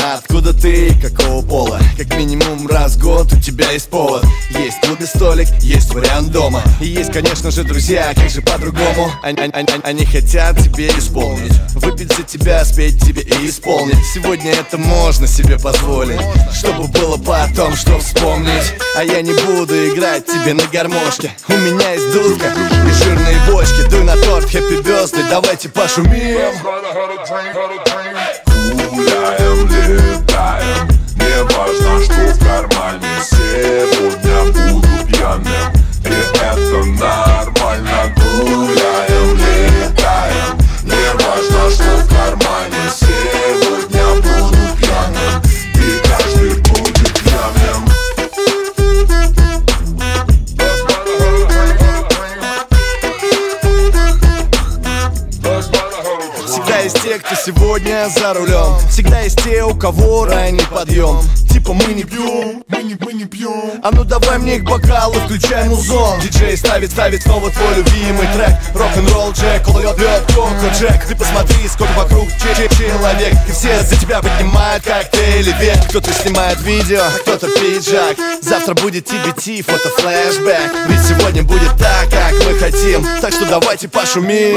Откуда ты, какого пола? Как минимум раз в год у тебя есть повод. Есть клубный столик, есть вариант дома. И есть, конечно же, друзья, как же по-другому. Они хотят тебе исполнить, выпить за тебя, спеть тебе и исполнить. Сегодня это можно себе позволить, чтобы было потом, что вспомнить. А я не буду играть тебе на гармошке. У меня есть дудка и жирные бочки. Дуй на торт, happy birthday, давайте пошумим. Гуляем, летаем, не важно, что в кармане. Сегодня буду пьяным, и это нормально. Гуляем, летаем, не важно, что в кармане. Сегодня буду пьяным, и каждый будет пьяным. Всегда есть те, кто сегодня за рулем. Всегда есть те, у кого ранний подъем. Типа мы не пьем, мы не пьем. А ну давай мне к бокалу, включай музон. Диджей ставит снова твой любимый трек. Рок-н-ролл Джек, кола лед, коко Джек. Ты посмотри, сколько вокруг человек. И все за тебя поднимают коктейли вверх. Кто-то снимает видео, кто-то пиджак. Завтра будет TBT, фото-флешбэк. Ведь сегодня будет так, как мы хотим. Так что давайте пошумим.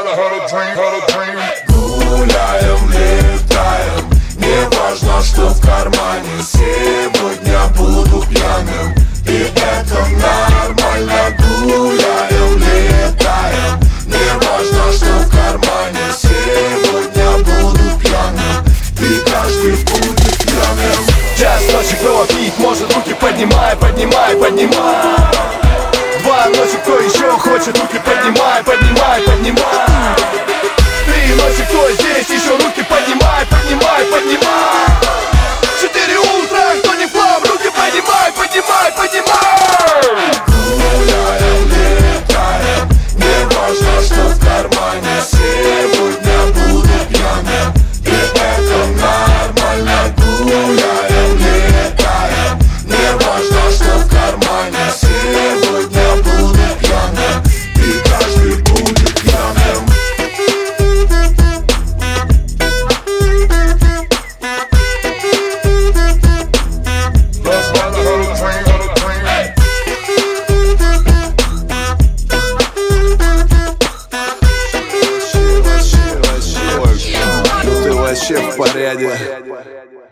Гуляем, летаем, не важно, что в кармане. Сегодня буду пьяным, и это нормально. Гуляем, летаем, не важно, что в кармане. Сегодня буду пьяным, и каждый будет пьяным. Час ночи, кто пить может, руки поднимай, поднимай, поднимай. 2 ночи, кто еще хочет, руки поднимай, поднимай, поднимай. 3 ночи, кто здесь, еще руки поднимай, поднимай, поднимай. 4 утра, кто не в хлам, руки поднимай, поднимай, поднимай. Гуляем, летаем, не важно, что в кармане. Сегодня буду пьяным, и это нормально. Гуляем, летаем, не важно, что в кармане. Сегодня буду пьяным, и каждый будет пьяным. Вообще в порядке.